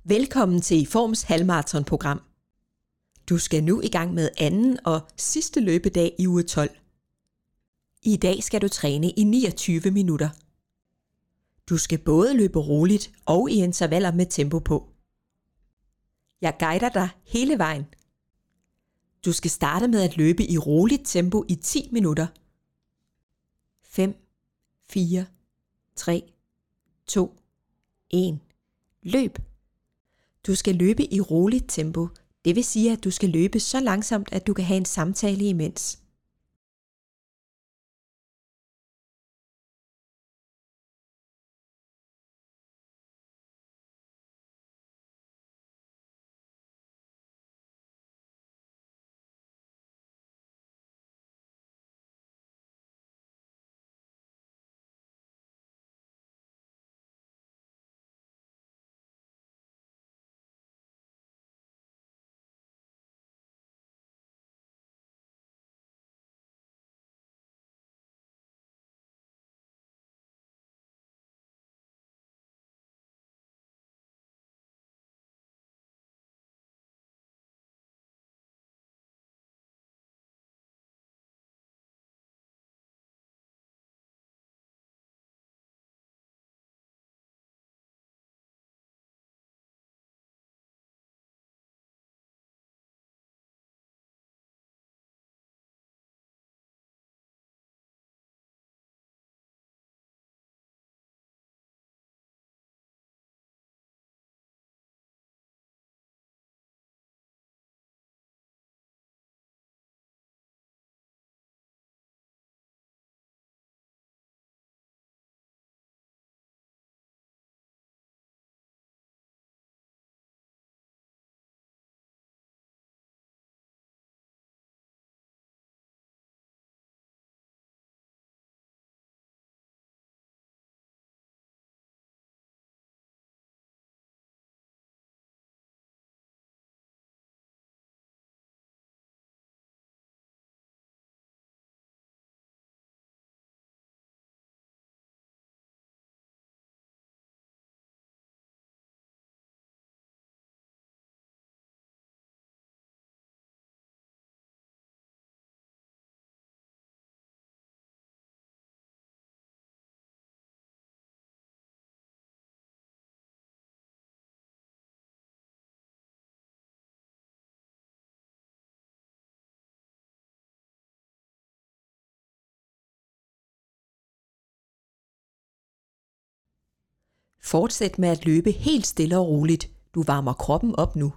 Velkommen til Forms halvmarathonprogram. Du skal nu i gang med anden og sidste løbedag i uge 12. I dag skal du træne i 29 minutter. Du skal både løbe roligt og i intervaller med tempo på. Jeg guider dig hele vejen. Du skal starte med at løbe i roligt tempo i 10 minutter. 5, 4, 3, 2, 1. Løb! Du skal løbe i roligt tempo. Det vil sige, at du skal løbe så langsomt, at du kan have en samtale imens. Fortsæt med at løbe helt stille og roligt. Du varmer kroppen op nu.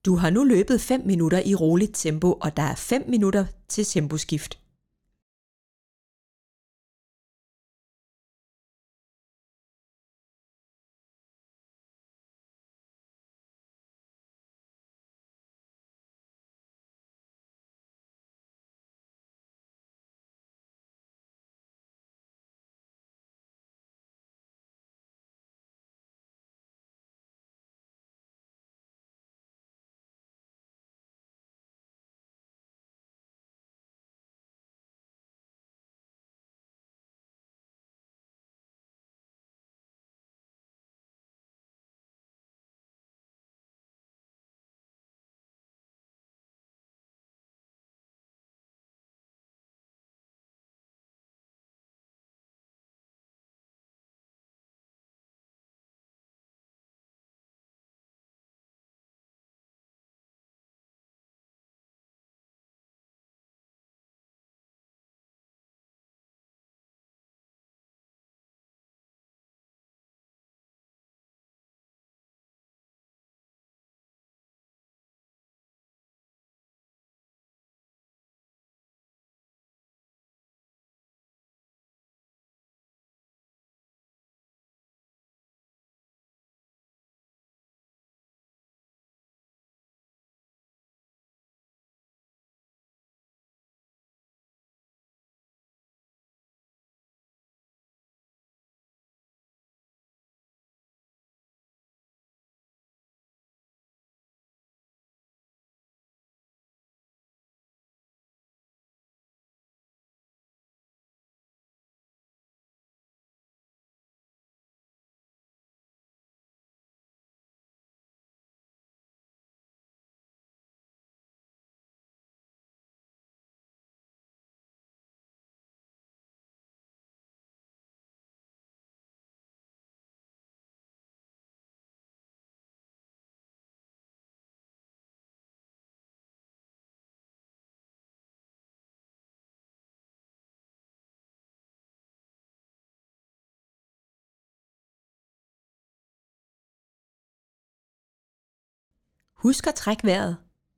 Du har nu løbet 5 minutter i roligt tempo, og der er 5 minutter til temposkift. Husk at trække vejret.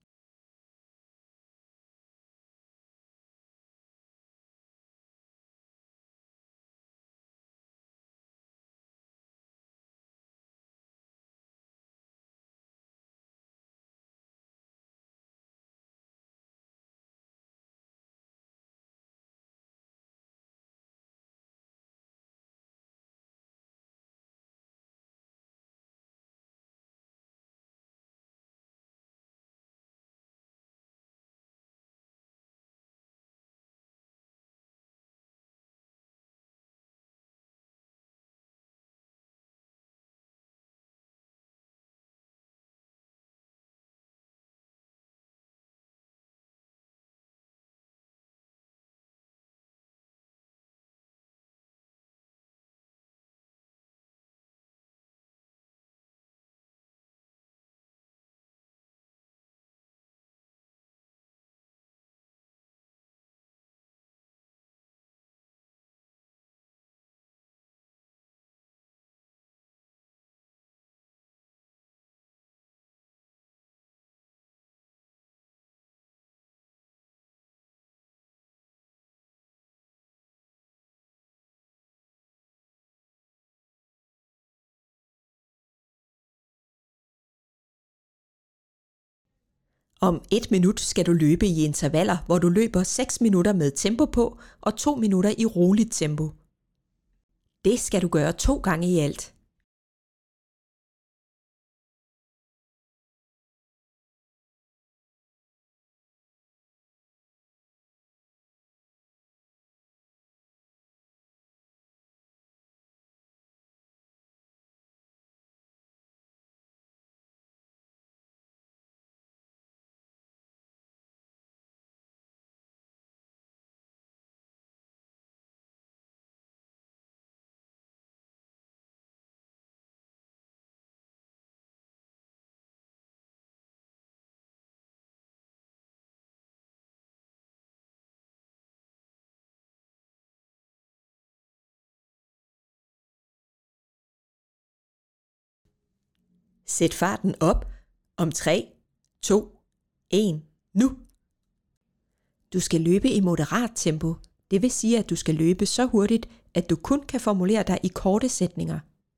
Om 1 minut skal du løbe i intervaller, hvor du løber 6 minutter med tempo på og 2 minutter i roligt tempo. Det skal du gøre 2 gange i alt. Sæt farten op. Om 3, 2, 1, nu! Du skal løbe i moderat tempo. Det vil sige, at du skal løbe så hurtigt, at du kun kan formulere dig i korte sætninger.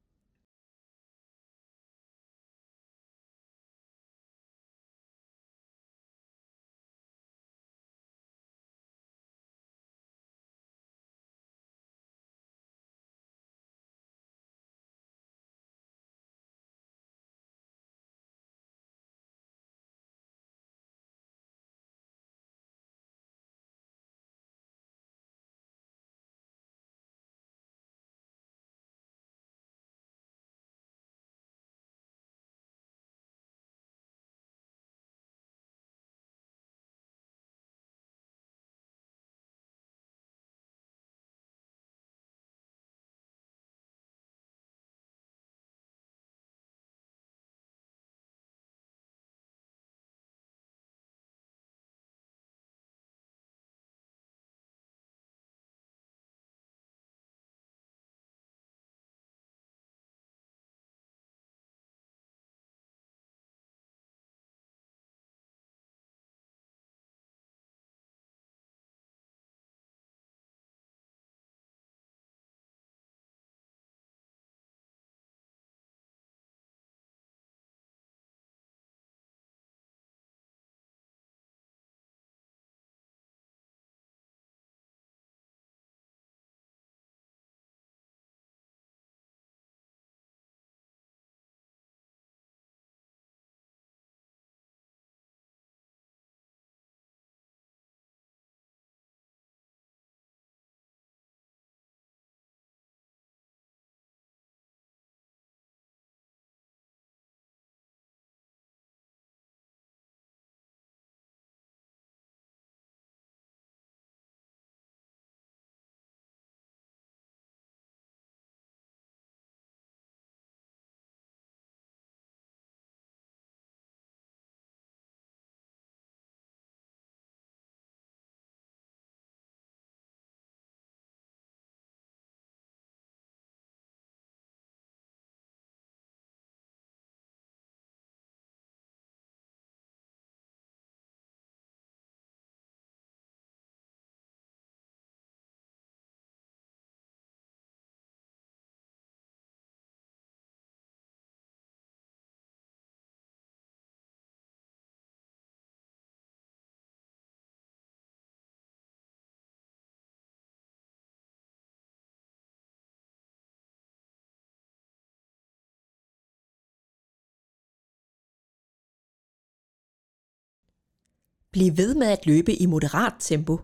Bliv ved med at løbe i moderat tempo.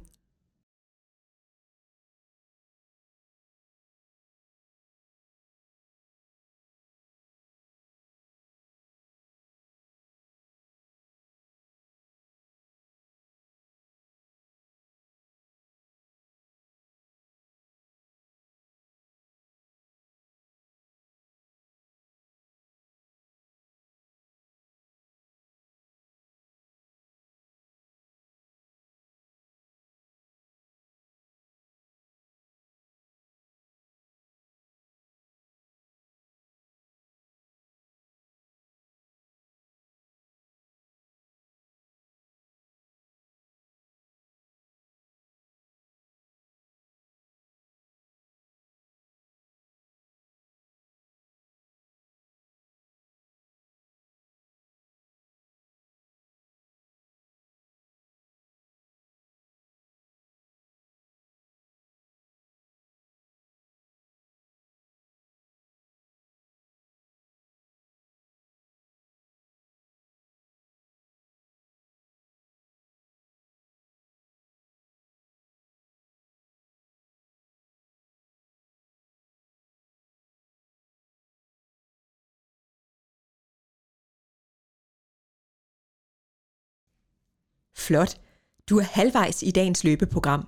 Flot! Du er halvvejs i dagens løbeprogram.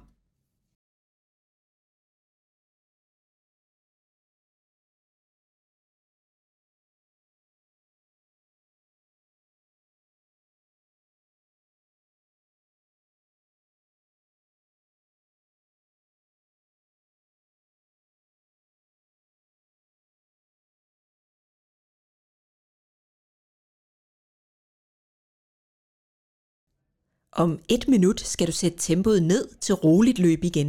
Om 1 minut skal du sætte tempoet ned til roligt løb igen.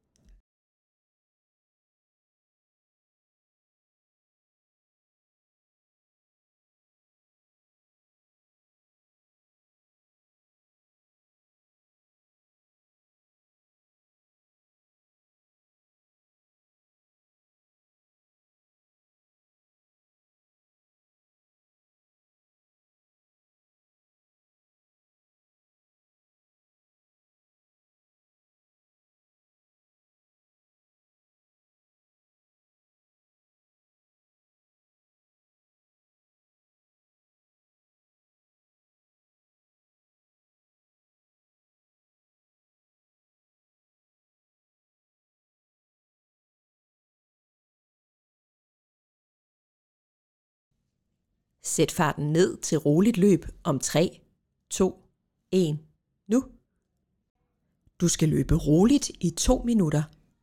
Sæt farten ned til roligt løb om 3, 2, 1, nu. Du skal løbe roligt i 2 minutter.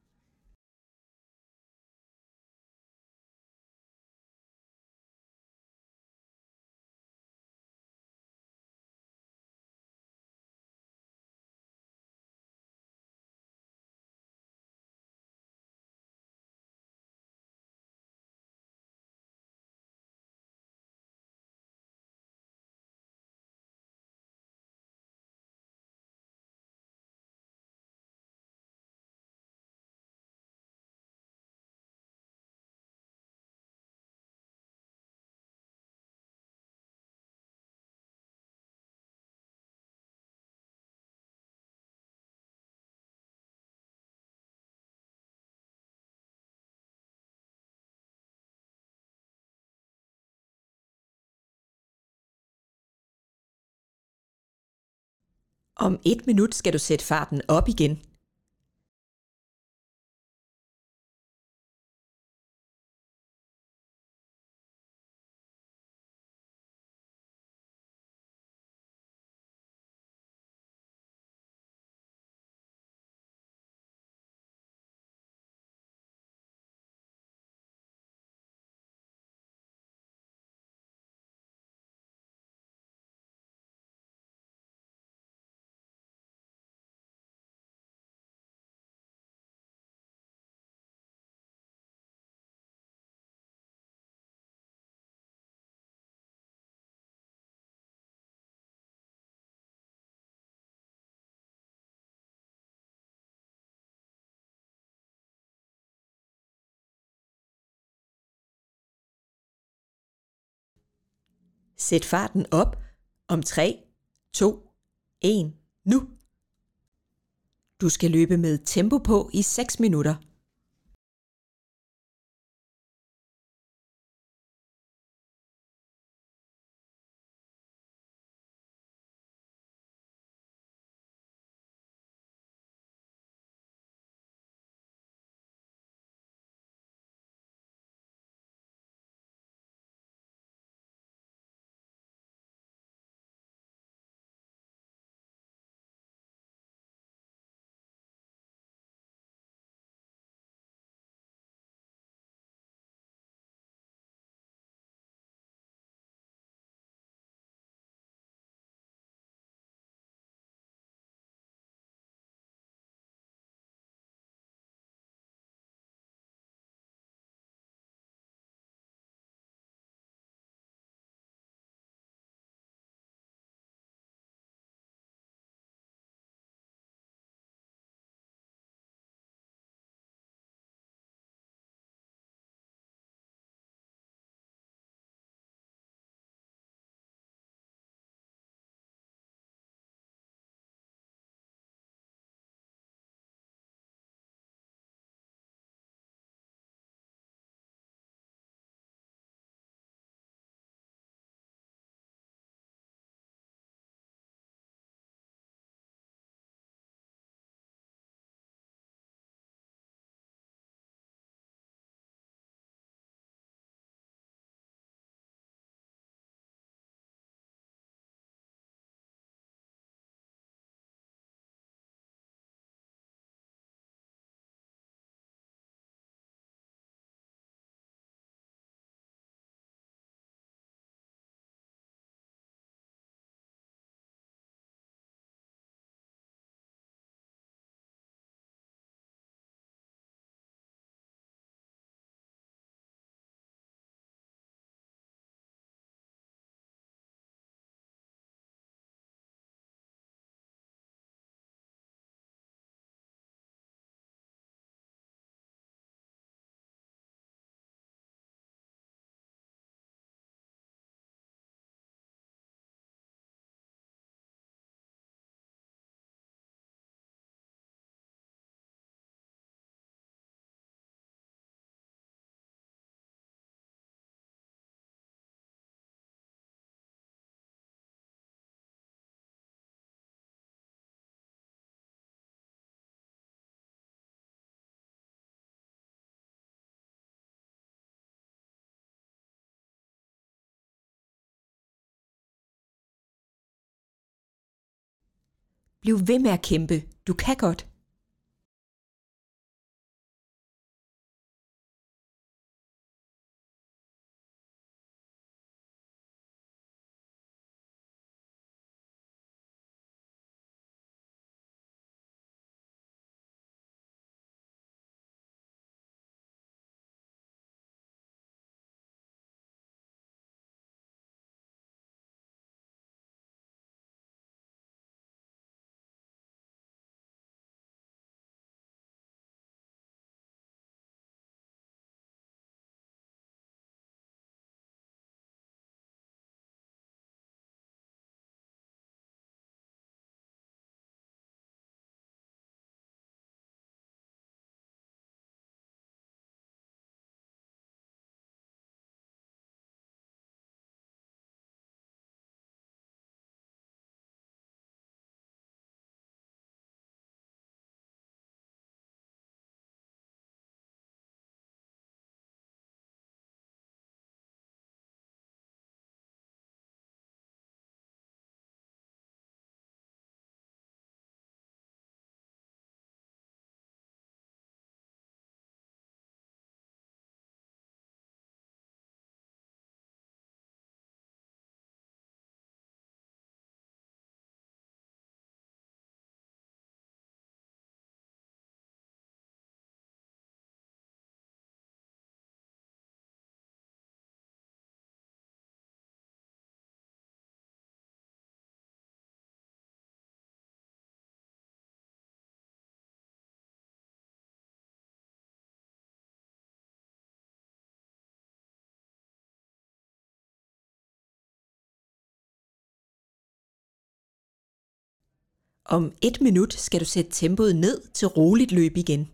Om 1 minut skal du sætte farten op igen. Sæt farten op om 3, 2, 1, nu. Du skal løbe med tempo på i 6 minutter. Bliv ved med at kæmpe. Du kan godt. Om 1 minut skal du sætte tempoet ned til roligt løb igen.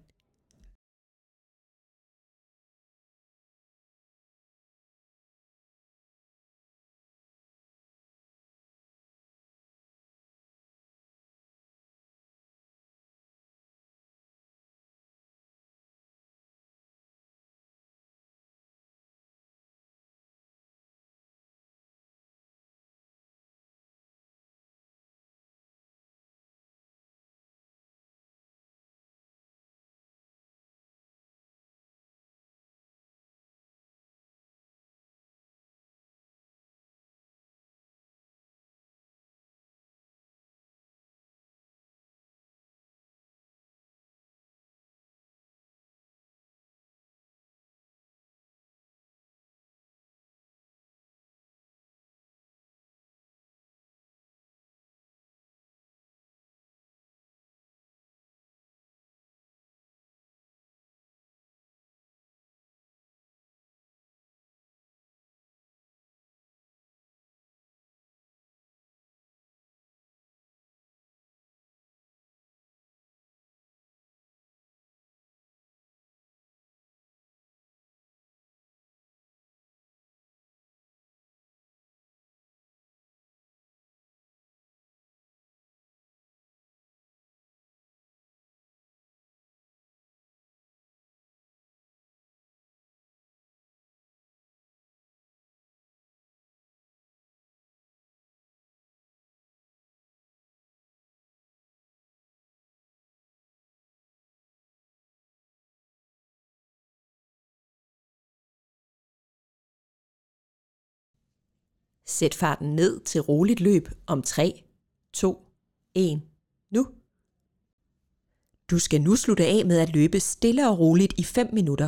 Sæt farten ned til roligt løb om 3, 2, 1, nu. Du skal nu slutte af med at løbe stille og roligt i 5 minutter.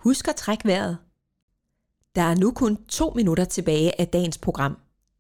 Husk at trække vejret. Der er nu kun 2 minutter tilbage af dagens program.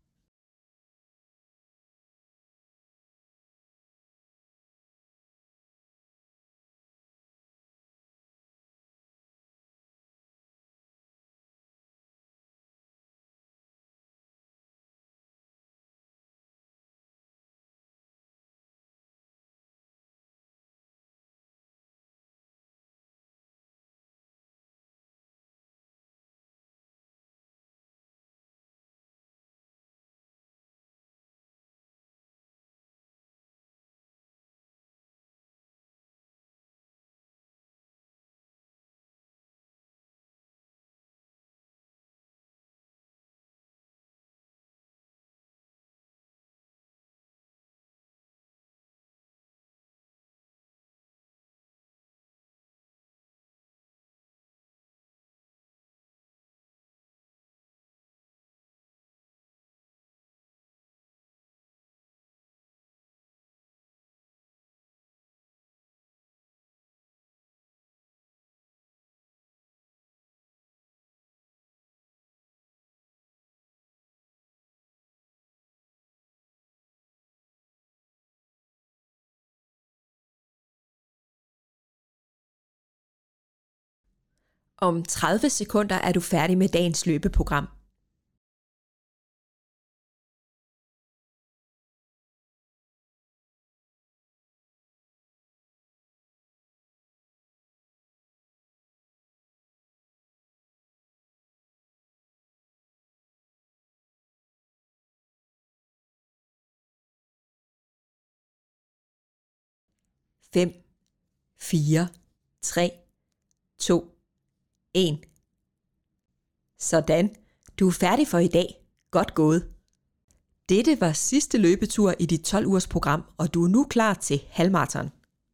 Om 30 sekunder er du færdig med dagens løbeprogram. Fem, 4, 3, 2, 1. Sådan, du er færdig for i dag. Godt gået. Dette var sidste løbetur i dit 12 ugers program, og du er nu klar til halvmaraton.